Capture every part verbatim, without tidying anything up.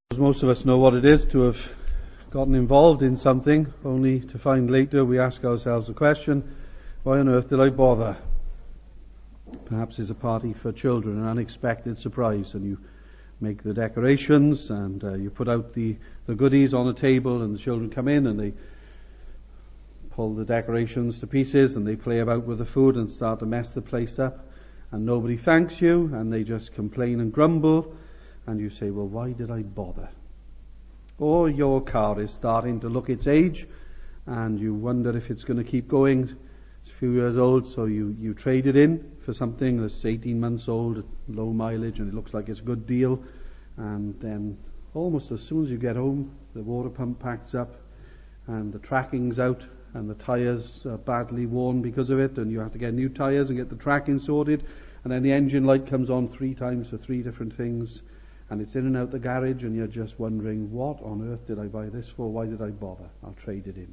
Most of us know what it is to have gotten involved in something, only to find later we ask ourselves the question, why on earth did I bother? Perhaps it's a party for children, an unexpected surprise, and you make the decorations and uh, you put out the, the goodies on the table, and the children come in and they pull the decorations to pieces and they play about with the food and start to mess the place up, and nobody thanks you and they just complain and grumble. And you say, well, why did I bother? Or your car is starting to look its age, and you wonder if it's going to keep going. It's a few years old, so you, you trade it in for something that's eighteen months old, low mileage, and it looks like it's a good deal. And then almost as soon as you get home, the water pump packs up, and the tracking's out, and the tyres are badly worn because of it, and you have to get new tyres and get the tracking sorted. And then the engine light comes on three times for three different things. And it's in and out the garage, and you're just wondering, what on earth did I buy this for? Why did I bother? I'll trade it in.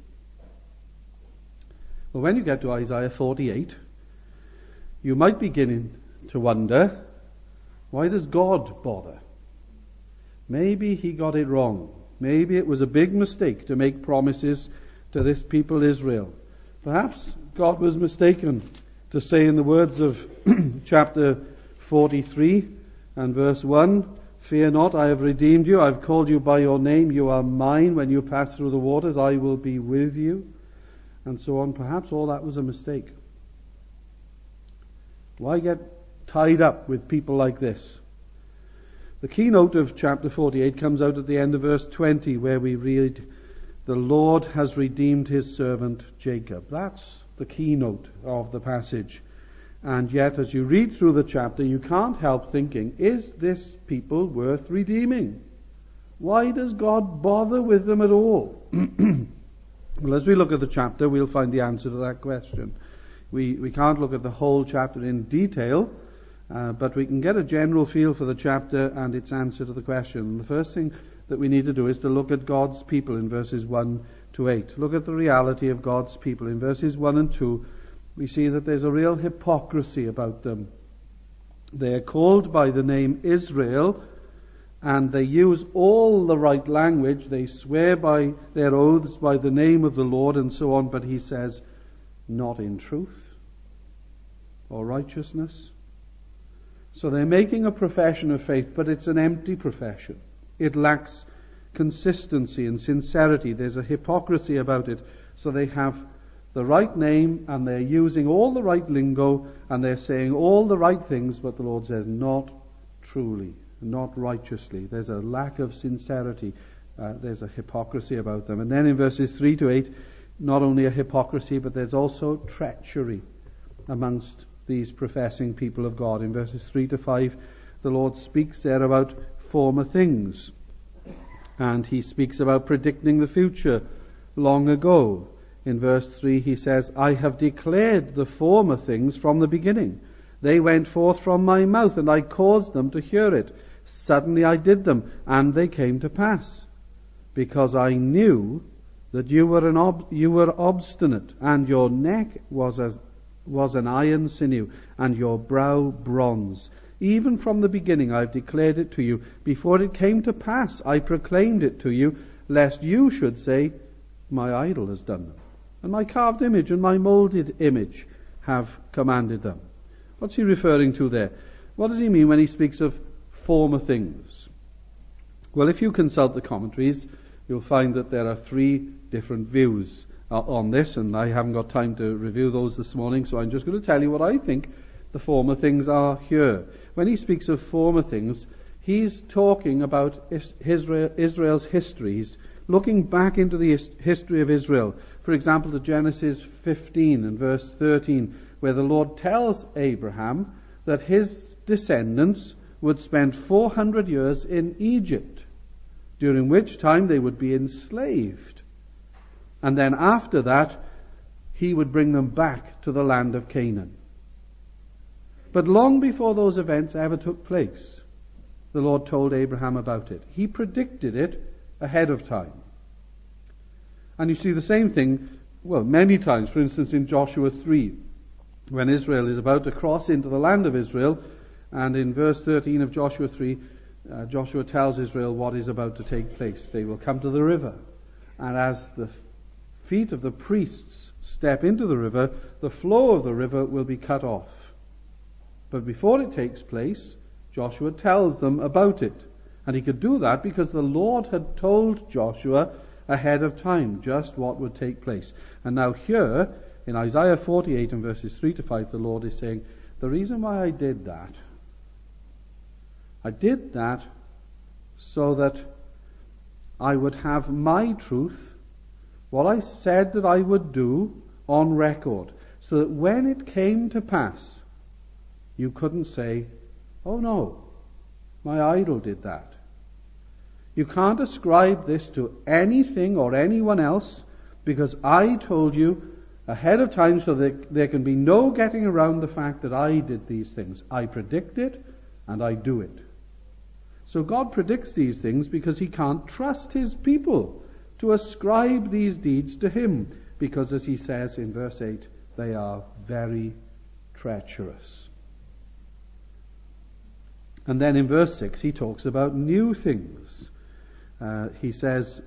Well, when you get to Isaiah forty-eight, you might begin to wonder, why does God bother? Maybe he got it wrong. Maybe it was a big mistake to make promises to this people Israel. Perhaps God was mistaken to say in the words of chapter forty-three and verse one, fear not, I have redeemed you. I've called you by your name. You are mine. When you pass through the waters, I will be with you. And so on. Perhaps all that was a mistake. Why get tied up with people like this? The keynote of chapter forty-eight comes out at the end of verse twenty, where we read, the Lord has redeemed his servant Jacob. That's the keynote of the passage. And yet, as you read through the chapter, you can't help thinking, is this people worth redeeming? Why does God bother with them at all? Well, as we look at the chapter, we'll find the answer to that question. We we can't look at the whole chapter in detail, uh, but we can get a general feel for the chapter and its answer to the question. And the first thing that we need to do is to look at God's people in verses one to eight. Look at the reality of God's people. In verses one and two, we see that there's a real hypocrisy about them. They are called by the name Israel, and they use all the right language. They swear by their oaths by the name of the Lord and so on, but he says, not in truth or righteousness. So they're making a profession of faith, but it's an empty profession. It lacks consistency and sincerity. There's a hypocrisy about it. So they have the right name, and they're using all the right lingo, and they're saying all the right things, but the Lord says, not truly, not righteously. There's a lack of sincerity. Uh, there's a hypocrisy about them. And then in verses three to eight, not only a hypocrisy, but there's also treachery amongst these professing people of God. In verses three to five, the Lord speaks there about former things. And he speaks about predicting the future long ago. In verse three he says, I have declared the former things from the beginning. They went forth from my mouth, and I caused them to hear it. Suddenly I did them, and they came to pass. Because I knew that you were an ob- you were obstinate, and your neck was as was an iron sinew, and your brow bronze. Even from the beginning I have declared it to you. Before it came to pass, I proclaimed it to you, lest you should say, my idol has done them, and my carved image and my molded image have commanded them. What's he referring to there? What does he mean when he speaks of former things? Well, if you consult the commentaries, you'll find that there are three different views uh, on this, and I haven't got time to review those this morning, so I'm just going to tell you what I think the former things are here. When he speaks of former things, he's talking about Israel, Israel's history. He's looking back into the history of Israel. For example, to Genesis fifteen and verse thirteen, where the Lord tells Abraham that his descendants would spend four hundred years in Egypt, during which time they would be enslaved. And then after that, he would bring them back to the land of Canaan. But long before those events ever took place, the Lord told Abraham about it. He predicted it ahead of time. And you see the same thing, well, many times. For instance, in Joshua three, when Israel is about to cross into the land of Israel, and in verse thirteen of Joshua three, uh, Joshua tells Israel what is about to take place. They will come to the river, and as the feet of the priests step into the river, the flow of the river will be cut off. But before it takes place, Joshua tells them about it. And he could do that because the Lord had told Joshua ahead of time just what would take place. And now here, in Isaiah forty-eight and verses three to five, the Lord is saying, the reason why I did that, I did that so that I would have my truth, what I said that I would do, on record, so that when it came to pass, you couldn't say, oh no, my idol did that. You can't ascribe this to anything or anyone else, because I told you ahead of time so that there can be no getting around the fact that I did these things. I predict it and I do it. So God predicts these things because he can't trust his people to ascribe these deeds to him, because as he says in verse eight, they are very treacherous. And then in verse six he talks about new things. Uh, he says,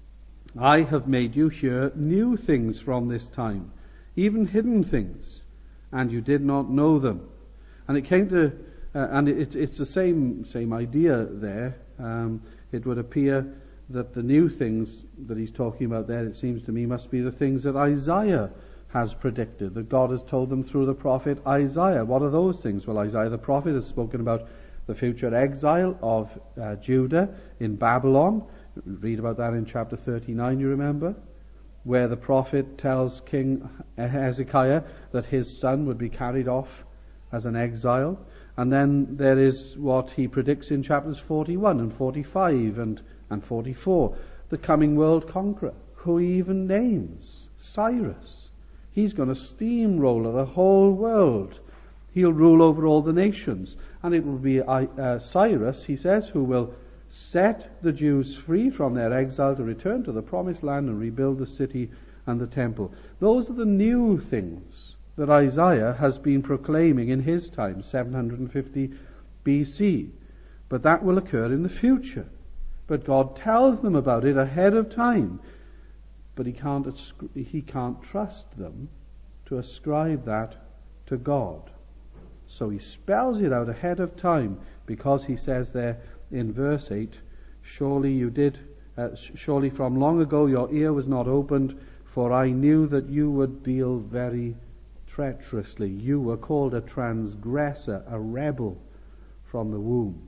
I have made you hear new things from this time, even hidden things, and you did not know them. And it came to, uh, and it, it's the same same idea there. Um, it would appear that the new things that he's talking about there, it seems to me, must be the things that Isaiah has predicted, that God has told them through the prophet Isaiah. What are those things? Well, Isaiah the prophet has spoken about the future exile of uh, Judah in Babylon. Read about that in chapter thirty-nine, you remember, where the prophet tells King Hezekiah that his son would be carried off as an exile. And then there is what he predicts in chapters forty-one and forty-five and, and forty-four, the coming world conqueror, who he even names, Cyrus. He's going to steamroller the whole world. He'll rule over all the nations. And it will be uh, Cyrus, he says, who will set the Jews free from their exile to return to the promised land and rebuild the city and the temple. Those are the new things that Isaiah has been proclaiming in his time, seven hundred fifty B C. But that will occur in the future. But God tells them about it ahead of time. But he can't, he can't trust them to ascribe that to God. So he spells it out ahead of time, because he says there in verse eight, surely you did, uh, surely from long ago your ear was not opened, for I knew that you would deal very treacherously. You were called a transgressor, a rebel from the womb.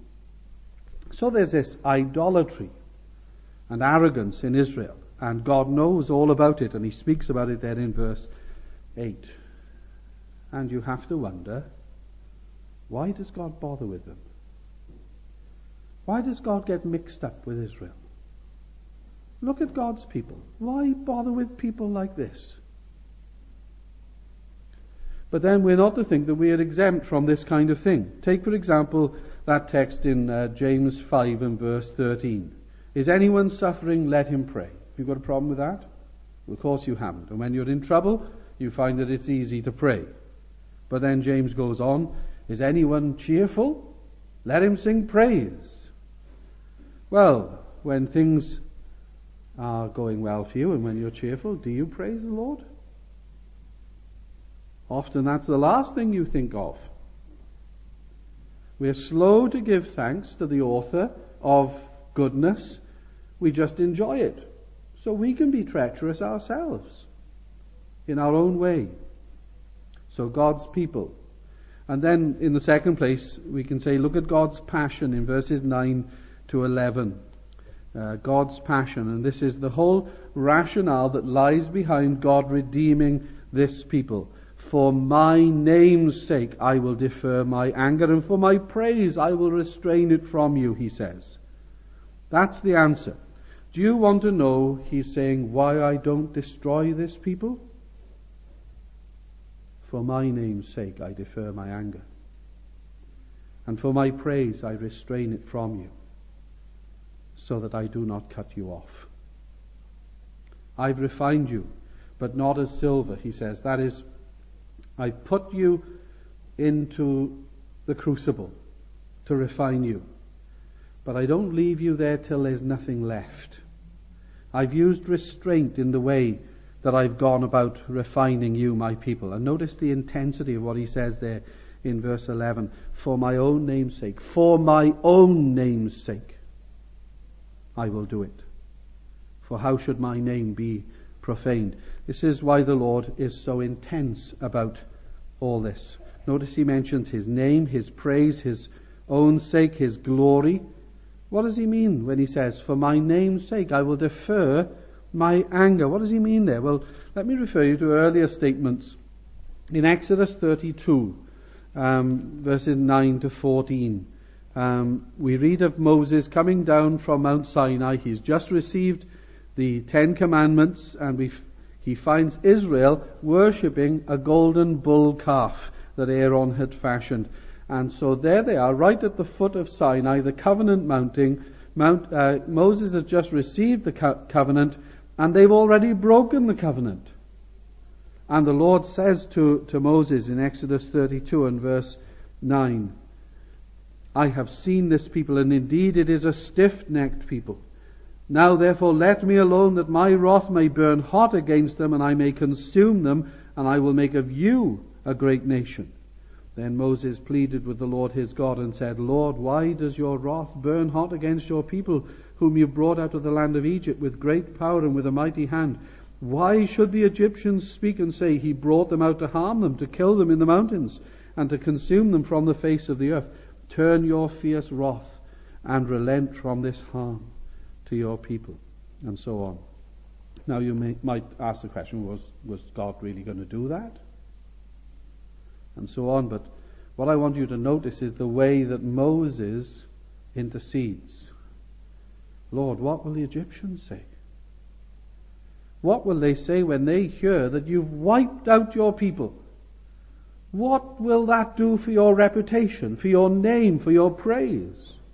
So there's this idolatry and arrogance in Israel, and God knows all about it, and he speaks about it there in verse eight. And you have to wonder, why does God bother with them? Why does God get mixed up with Israel? Look at God's people. Why bother with people like this? But then we're not to think that we are exempt from this kind of thing. Take, for example, that text in uh, James five and verse thirteen. Is anyone suffering? Let him pray. Have you got a problem with that? Well, of course you haven't. And when you're in trouble, you find that it's easy to pray. But then James goes on, is anyone cheerful? Let him sing praise. Well, when things are going well for you and when you're cheerful, do you praise the Lord? Often that's the last thing you think of. We're slow to give thanks to the author of goodness. We just enjoy it. So we can be treacherous ourselves in our own way. So God's people. And then in the second place, we can say, look at God's passion in verses nine to eleven. Uh, God's passion. And this is the whole rationale that lies behind God redeeming this people. For my name's sake I will defer my anger, and for my praise I will restrain it from you, he says. That's the answer. Do you want to know, he's saying, why I don't destroy this people? For my name's sake I defer my anger, and for my praise I restrain it from you, so that I do not cut you off. I've refined you, but not as silver, he says. That is, I put you into the crucible to refine you. but I don't leave you there till there's nothing left. I've used restraint in the way that I've gone about refining you, my people. And notice the intensity of what he says there in verse eleven. For my own name's sake, for my own name's sake, I will do it. For how should my name be profaned? This is why the Lord is so intense about all this. Notice he mentions his name, his praise, his own sake, his glory. What does he mean when he says, for my name's sake, I will defer my anger? What does he mean there? Well, let me refer you to earlier statements. In Exodus thirty-two, um, verses nine to fourteen, um, we read of Moses coming down from Mount Sinai. He's just received the Ten Commandments, and we he finds Israel worshipping a golden bull calf that Aaron had fashioned. And so there they are, right at the foot of Sinai, the covenant mounting. Mount, uh, Moses has just received the co- covenant, and they've already broken the covenant. And the Lord says to, to Moses in Exodus thirty-two and verse nine, I have seen this people, and indeed it is a stiff-necked people. Now therefore let me alone, that my wrath may burn hot against them, and I may consume them, and I will make of you a great nation. Then Moses pleaded with the Lord his God and said, Lord, why does your wrath burn hot against your people, whom you brought out of the land of Egypt with great power and with a mighty hand? Why should the Egyptians speak and say, he brought them out to harm them, to kill them in the mountains, and to consume them from the face of the earth? Turn your fierce wrath and relent from this harm to your people, and so on. Now you may, might ask the question, was, was God really going to do that? And so on, but what I want you to notice is the way that Moses intercedes. Lord, what will the Egyptians say? What will they say when they hear that you've wiped out your people? What will that do for your reputation, for your name, for your praise?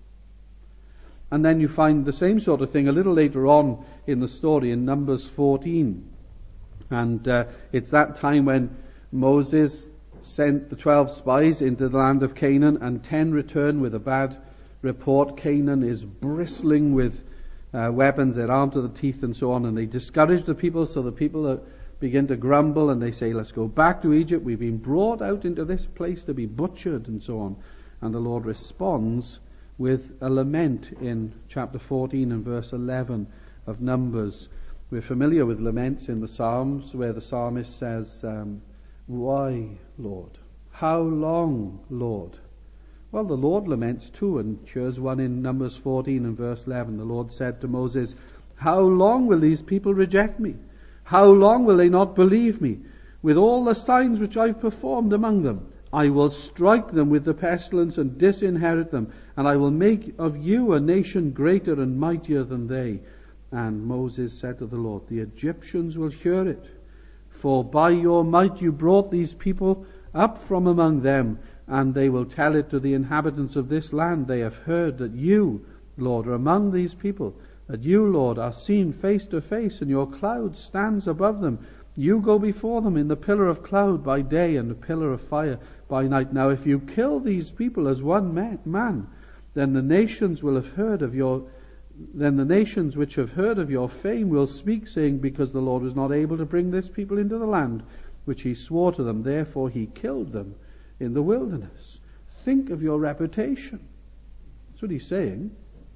And then you find the same sort of thing a little later on in the story in Numbers fourteen. And uh, it's that time when Moses sent the twelve spies into the land of Canaan, and ten returned with a bad report. Canaan is bristling with uh, weapons, they're armed to the teeth and so on, and they discourage the people, so the people are, begin to grumble, and they say, let's go back to Egypt, we've been brought out into this place to be butchered, and so on. And the Lord responds with a lament in chapter fourteen and verse eleven of Numbers. We're familiar with laments in the Psalms, where the psalmist says, um, why, Lord? How long, Lord? Well, the Lord laments too, and here's one in Numbers fourteen and verse eleven. The Lord said to Moses, how long will these people reject me? How long will they not believe me? With all the signs which I've performed among them, I will strike them with the pestilence and disinherit them, and I will make of you a nation greater and mightier than they. And Moses said to the Lord, the Egyptians will hear it. For by your might you brought these people up from among them, and they will tell it to the inhabitants of this land. They have heard that you, Lord, are among these people, that you, Lord, are seen face to face, and your cloud stands above them. You go before them in the pillar of cloud by day and the pillar of fire by night. Now if you kill these people as one man, man then the nations will have heard of your Then the nations which have heard of your fame will speak, saying, because the Lord was not able to bring this people into the land which he swore to them, therefore he killed them in the wilderness. Think of your reputation. That's what he's saying.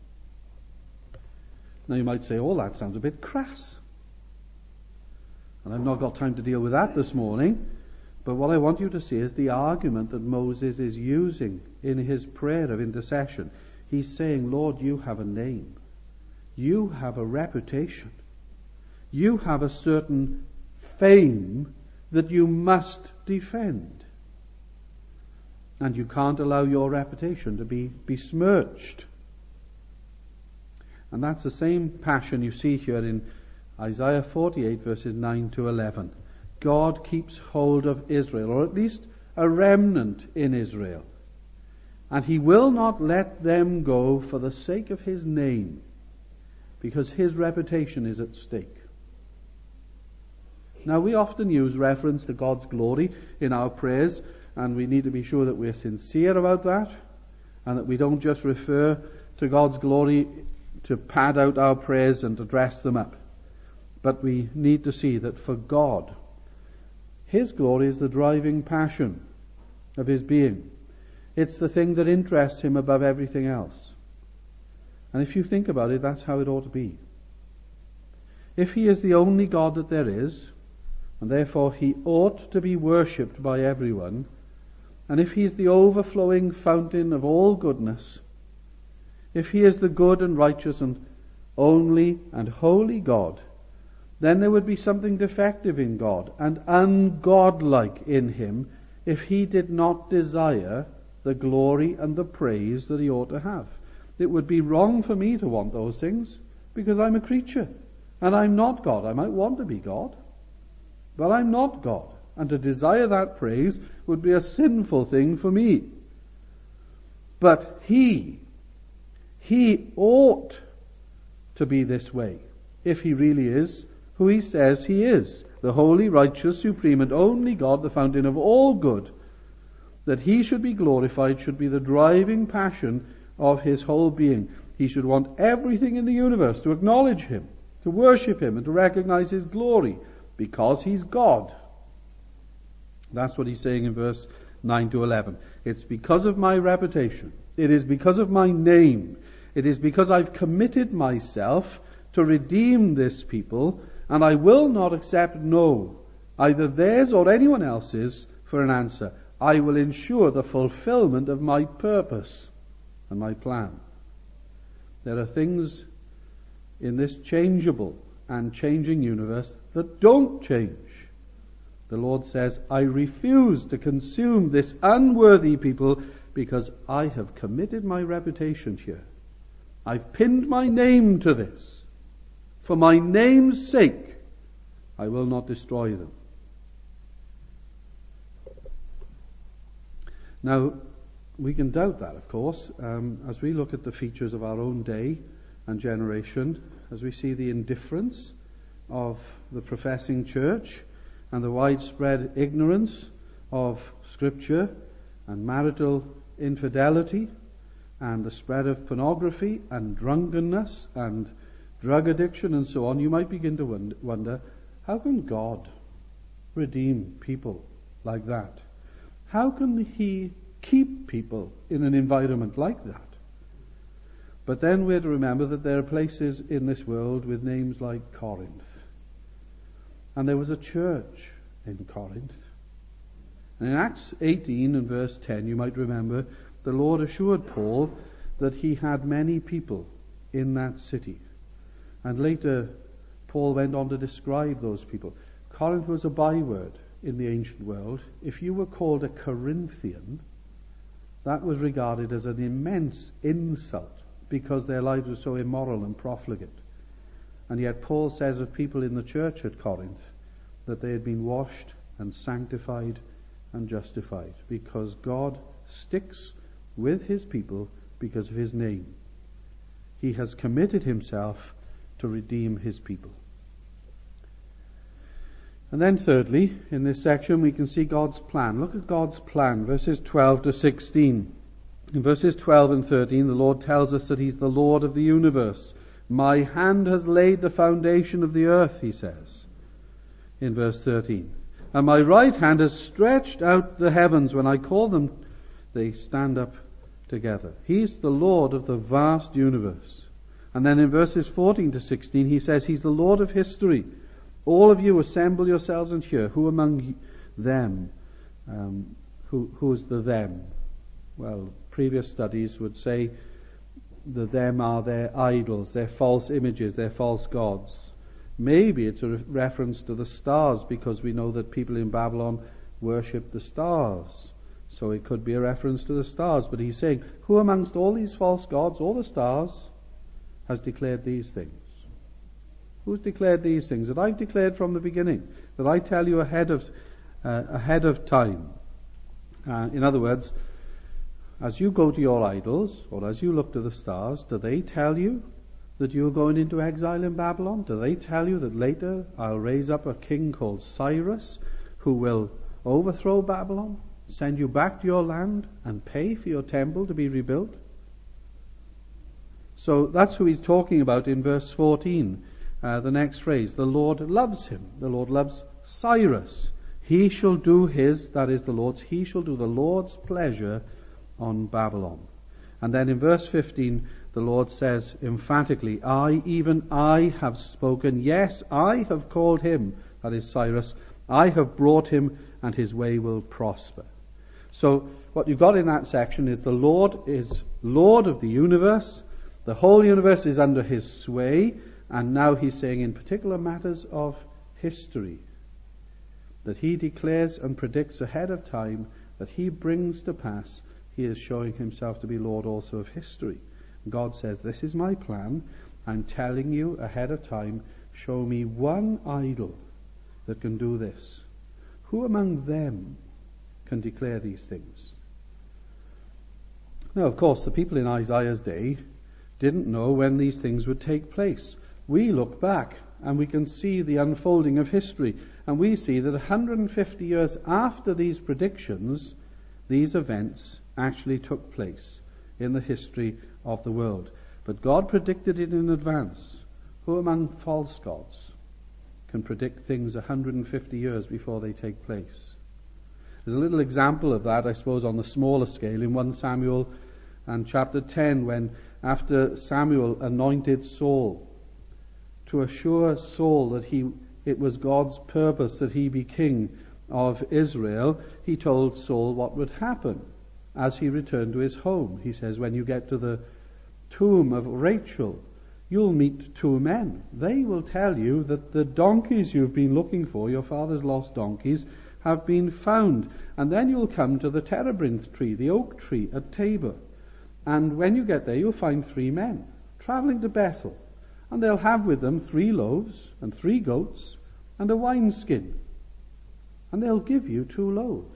Now you might say, oh, that sounds a bit crass. And I've not got time to deal with that this morning. But what I want you to see is the argument that Moses is using in his prayer of intercession. He's saying, Lord, you have a name. You have a reputation. You have a certain fame that you must defend. And you can't allow your reputation to be besmirched. And that's the same passion you see here in Isaiah forty-eight verses nine to eleven. God keeps hold of Israel, or at least a remnant in Israel. And he will not let them go for the sake of his name, because his reputation is at stake. Now we often use reference to God's glory in our prayers, and we need to be sure that we're sincere about that, and that we don't just refer to God's glory to pad out our prayers and to dress them up. But we need to see that for God, His glory is the driving passion of His being. It's the thing that interests Him above everything else. And if you think about it, that's how it ought to be. If He is the only God that there is, and therefore He ought to be worshipped by everyone, and if He is the overflowing fountain of all goodness, if He is the good and righteous and only and holy God, then there would be something defective in God and ungodlike in Him if He did not desire the glory and the praise that He ought to have. It would be wrong for me to want those things because I'm a creature and I'm not God. I might want to be God, but I'm not God. And to desire that praise would be a sinful thing for me. But He, He ought to be this way if He really is who He says He is, the holy, righteous, supreme and only God, the fountain of all good. That He should be glorified should be the driving passion of His whole being. He should want everything in the universe to acknowledge Him, to worship Him and to recognize His glory, because He's God. That's what He's saying in verse nine to eleven. It's because of my reputation. It is because of my name. It is because I've committed myself to redeem this people, and I will not accept no, either theirs or anyone else's, for an answer. I will ensure the fulfillment of my purpose and my plan. There are things in this changeable and changing universe that don't change. The Lord says, I refuse to consume this unworthy people because I have committed my reputation here. I've pinned my name to this. For my name's sake, I will not destroy them. Now, we can doubt that, of course, um, as we look at the features of our own day and generation, as we see the indifference of the professing church and the widespread ignorance of Scripture and marital infidelity and the spread of pornography and drunkenness and drug addiction and so on, you might begin to wonder, how can God redeem people like that? How can He keep people in an environment like that? But then we're to remember that there are places in this world with names like Corinth. And there was a church in Corinth. And in Acts eighteen and verse ten, you might remember, the Lord assured Paul that he had many people in that city. And later, Paul went on to describe those people. Corinth was a byword in the ancient world. If you were called a Corinthian, that was regarded as an immense insult because their lives were so immoral and profligate. And yet Paul says of people in the church at Corinth that they had been washed and sanctified and justified because God sticks with His people because of His name. He has committed Himself to redeem His people. And then thirdly, in this section we can see God's plan. Look at God's plan, verses twelve to sixteen. In verses twelve and thirteen, the Lord tells us that He's the Lord of the universe. My hand has laid the foundation of the earth, He says, in verse thirteen. And my right hand has stretched out the heavens. When I call them, they stand up together. He's the Lord of the vast universe. And then in verses fourteen to sixteen, He says He's the Lord of history. All of you assemble yourselves and hear. Who among them? Um, who, who's the them? Well, previous studies would say the them are their idols, their false images, their false gods. Maybe it's a re- reference to the stars, because we know that people in Babylon worship the stars. So it could be a reference to the stars. But He's saying, who amongst all these false gods, all the stars, has declared these things? Who's declared these things? That I've declared from the beginning. That I tell you ahead of uh, ahead of time. Uh, in other words, as you go to your idols, or as you look to the stars, do they tell you that you're going into exile in Babylon? Do they tell you that later I'll raise up a king called Cyrus who will overthrow Babylon, send you back to your land, and pay for your temple to be rebuilt? So that's who he's talking about in verse fourteen. Uh, the next phrase, the Lord loves him. The Lord loves Cyrus. He shall do his, that is the Lord's, he shall do the Lord's pleasure on Babylon. And then in verse fifteen, the Lord says emphatically, I, even I, have spoken. Yes, I have called him, that is Cyrus. I have brought him, and his way will prosper. So what you've got in that section is the Lord is Lord of the universe. The whole universe is under his sway. And now he's saying in particular matters of history that he declares and predicts ahead of time, that he brings to pass. He is showing himself to be Lord also of history. God says, this is my plan. I'm telling you ahead of time, show me one idol that can do this. Who among them can declare these things? Now, of course, the people in Isaiah's day didn't know when these things would take place. We look back and we can see the unfolding of history, and we see that one hundred fifty years after these predictions, these events actually took place in the history of the world. But God predicted it in advance. Who among false gods can predict things one hundred fifty years before they take place? There's a little example of that, I suppose, on the smaller scale in First Samuel and chapter ten, when after Samuel anointed Saul, to assure Saul that he it was God's purpose that he be king of Israel, he told Saul what would happen as he returned to his home. He says, when you get to the tomb of Rachel, you'll meet two men. They will tell you that the donkeys you've been looking for, your father's lost donkeys, have been found. And then you'll come to the terebinth tree, the oak tree at Tabor. And when you get there, you'll find three men traveling to Bethel. And they'll have with them three loaves and three goats and a wineskin. And they'll give you two loaves.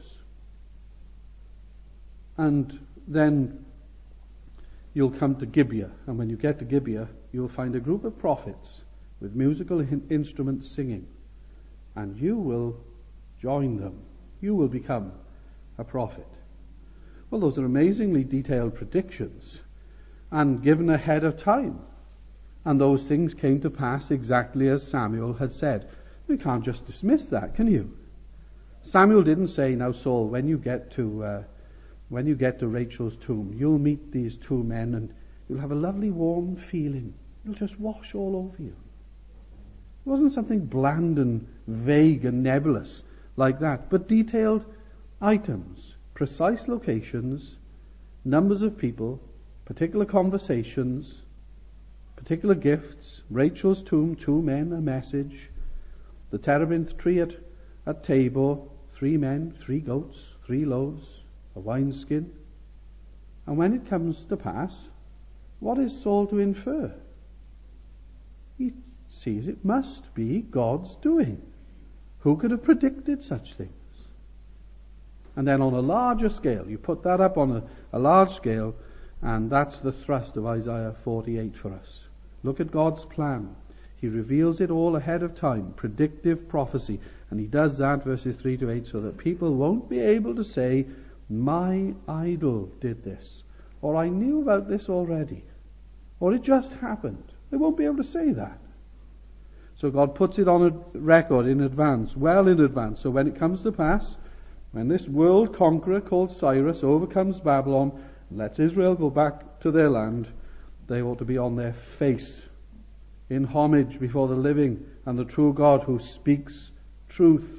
And then you'll come to Gibeah. And when you get to Gibeah, you'll find a group of prophets with musical in- instruments singing. And you will join them. You will become a prophet. Well, those are amazingly detailed predictions and given ahead of time. And those things came to pass exactly as Samuel had said. We can't just dismiss that, can you? Samuel didn't say, now Saul, when you get to uh, when you get to Rachel's tomb, you'll meet these two men and you'll have a lovely warm feeling. It'll just wash all over you. It wasn't something bland and vague and nebulous like that, but detailed items, precise locations, numbers of people, particular conversations, particular gifts. Rachel's tomb, two men, a message. The terebinth tree at, at Tabor, three men, three goats, three loaves, a wineskin. And when it comes to pass, what is Saul to infer? He sees it must be God's doing. Who could have predicted such things? And then on a larger scale, you put that up on a, a large scale, and that's the thrust of Isaiah forty-eight for us. Look at God's plan. He reveals it all ahead of time, predictive prophecy. And he does that, verses three to eight, so that people won't be able to say, my idol did this, or I knew about this already, or it just happened. They won't be able to say that. So God puts it on a record in advance, well in advance. So when it comes to pass, when this world conqueror called Cyrus overcomes Babylon, lets Israel go back to their land, they ought to be on their face in homage before the living and the true God who speaks truth.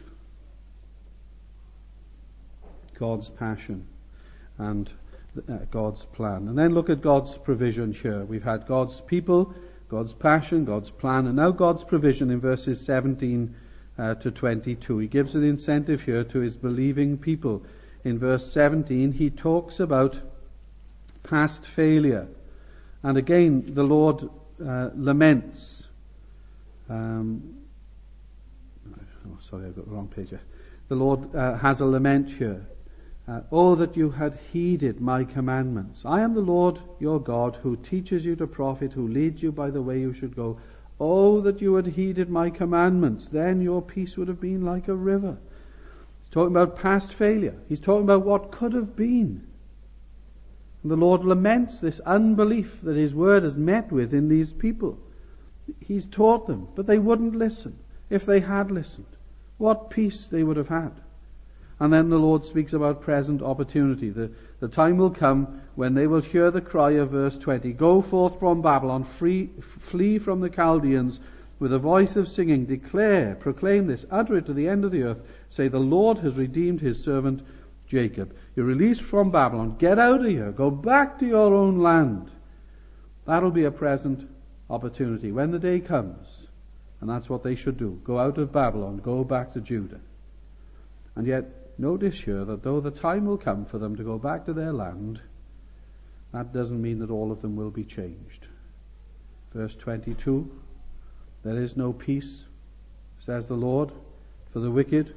God's passion and uh, God's plan. And then look at God's provision here. We've had God's people, God's passion, God's plan, and now God's provision in verses seventeen uh, to twenty-two. He gives an incentive here to his believing people. In verse seventeen, he talks about past failure. And again, the Lord uh, laments. Um, oh, sorry, I've got the wrong page here. The Lord uh, has a lament here. Uh, oh, that you had heeded my commandments. I am the Lord your God, who teaches you to profit, who leads you by the way you should go. Oh, that you had heeded my commandments. Then your peace would have been like a river. He's talking about past failure. He's talking about what could have been. And the Lord laments this unbelief that His word has met with in these people. He's taught them, but they wouldn't listen. If they had listened, what peace they would have had. And then the Lord speaks about present opportunity. The, the time will come when they will hear the cry of verse twenty. Go forth from Babylon, free, flee from the Chaldeans, with a voice of singing. Declare, proclaim this, utter it to the end of the earth. Say, the Lord has redeemed His servant Jacob. You're released from Babylon. Get out of here. Go back to your own land. That'll be a present opportunity when the day comes. And that's what they should do. Go out of Babylon. Go back to Judah. And yet, notice here that though the time will come for them to go back to their land, that doesn't mean that all of them will be changed. Verse twenty-two, there is no peace, says the Lord, for the wicked.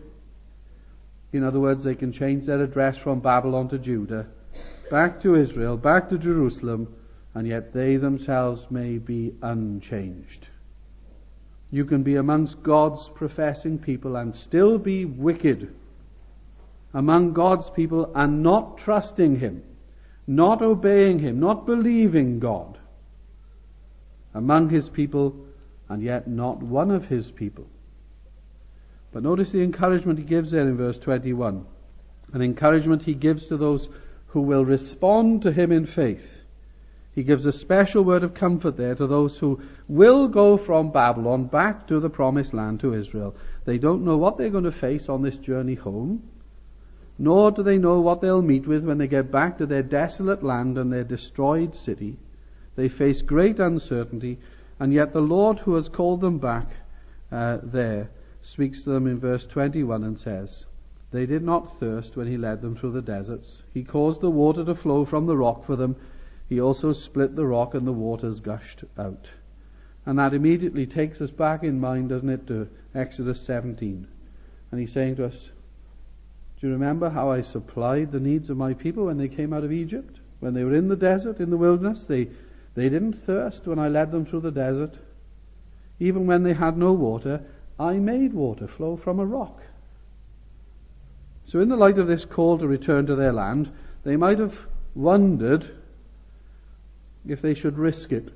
In other words, they can change their address from Babylon to Judah, back to Israel, back to Jerusalem, and yet they themselves may be unchanged. You can be amongst God's professing people and still be wicked among God's people and not trusting Him, not obeying Him, not believing God among His people, and yet not one of His people. But notice the encouragement He gives there in verse twenty-one. An encouragement He gives to those who will respond to Him in faith. He gives a special word of comfort there to those who will go from Babylon back to the promised land, to Israel. They don't know what they're going to face on this journey home, nor do they know what they'll meet with when they get back to their desolate land and their destroyed city. They face great uncertainty, and yet the Lord who has called them back uh, there speaks to them in verse twenty-one and says, they did not thirst when He led them through the deserts. He caused the water to flow from the rock for them. He also split the rock and the waters gushed out. And that immediately takes us back in mind, doesn't it, to Exodus seventeen. And He's saying to us, do you remember how I supplied the needs of my people when they came out of Egypt? When they were in the desert, in the wilderness, they, they didn't thirst when I led them through the desert. Even when they had no water, I made water flow from a rock. So in the light of this call to return to their land, they might have wondered if they should risk it.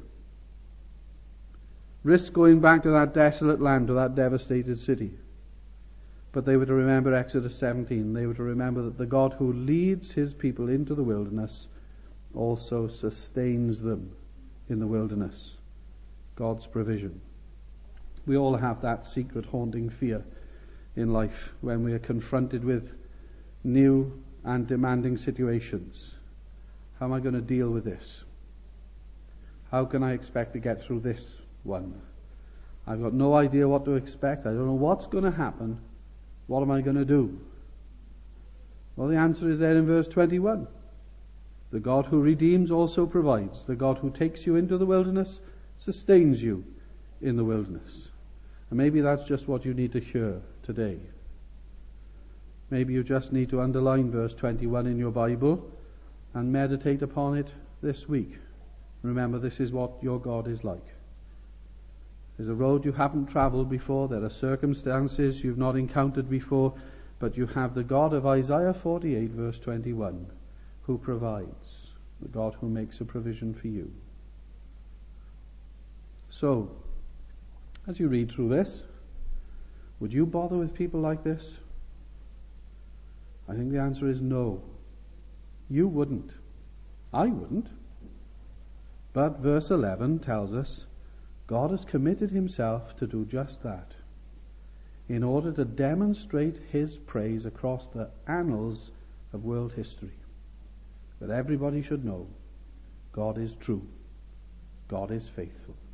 Risk going back to that desolate land, to that devastated city. But they were to remember Exodus seventeen. They were to remember that the God who leads His people into the wilderness also sustains them in the wilderness. God's provision. We all have that secret haunting fear in life when we are confronted with new and demanding situations. How am I going to deal with this? How can I expect to get through this one? I've got no idea what to expect. I don't know what's going to happen. What am I going to do? Well, the answer is there in verse twenty-one. The God who redeems also provides. The God who takes you into the wilderness sustains you in the wilderness. And maybe that's just what you need to hear today. Maybe you just need to underline verse twenty-one in your Bible and meditate upon it this week. Remember, this is what your God is like. There's a road you haven't traveled before. There are circumstances you've not encountered before. But you have the God of Isaiah forty-eight, verse twenty-one, who provides. The God who makes a provision for you. So, as you read through this, would you bother with people like this? I think the answer is no. You wouldn't. I wouldn't. But verse eleven tells us God has committed Himself to do just that, in order to demonstrate His praise across the annals of world history. That everybody should know God is true. God is faithful.